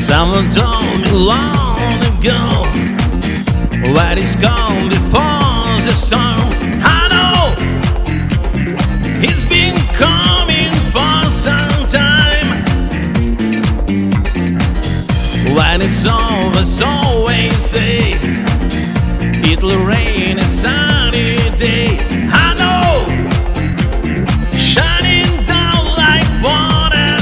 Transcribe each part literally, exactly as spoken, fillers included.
Someone told me long ago that it's gone before the storm. I know it's been coming for some time. When it's over, so always say it'll rain a sunny day. I know, shining down like water.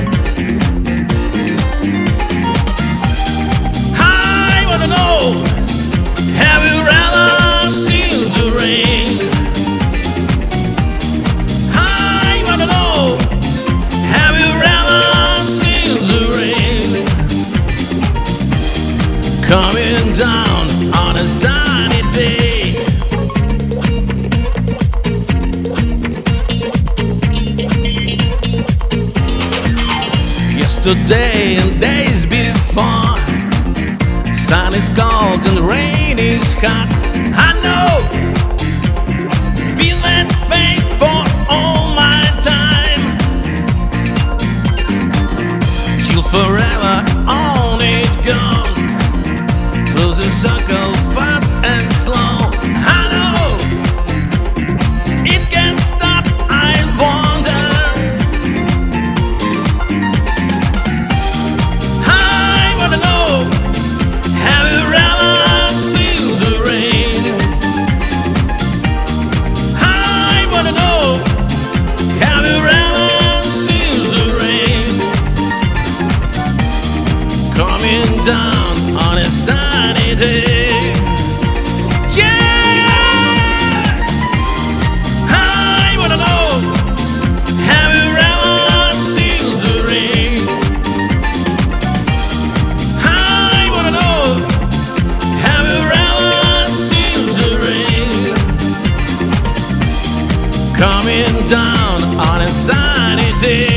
I wanna know, have you ever seen the rain? I wanna know, have you ever seen the rain? Coming down on a sunny day. Yesterday and days before, sun is cold and rain is hot. I know, been that way for all my time, till forever on it goes, through the circle fast and slow. I know, it can't stop, I wonder. I wanna know, have you ever seen the rain? I wanna know, have you ever seen the rain? Coming down on a sunny day. Yeah, I wanna know, have you ever seen the rain? I wanna know, have you ever seen the rain? Coming down on a sunny day.